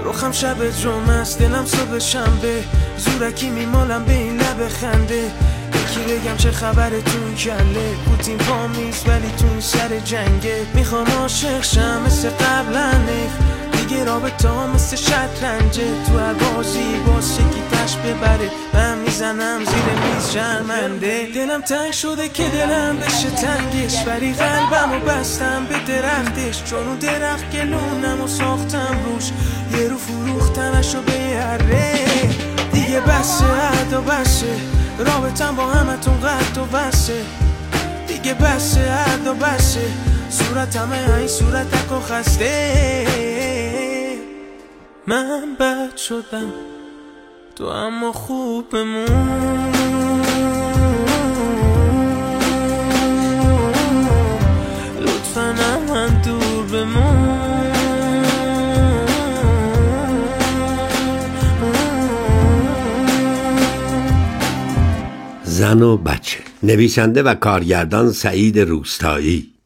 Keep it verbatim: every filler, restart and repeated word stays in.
روخم شب جمعه است، دلم صبح شنبه، زورکی میمالم به این لب خنده. یکی بگم چه خبره تو این کله، پوتین پا میز ولی تو این سر جنگه. میخوام عاشق شم مثل قبلا نیخ، دیگه رابطه ها مثل شطرنجه. تو هر بازی باز یکی تش ببره، من میزنم زیر میز شرمنده. دلم تنگ شده که دلم بشه تنگش، ولی قلبم و بستم به درختش. چون اون درخت گلونم و ساختم روش، یه رو فروختمش و به هره. دیگه بسه عد و بسه، رابطم با همتون قد و بسه. دیگه بسه عد و بسه، صورت همه این صورتک و خسته. من بد شدم تو اما خوب بمون، لطفاً هم دور بمون. زن و بچه، نویسنده و کارگردان سعید روستایی،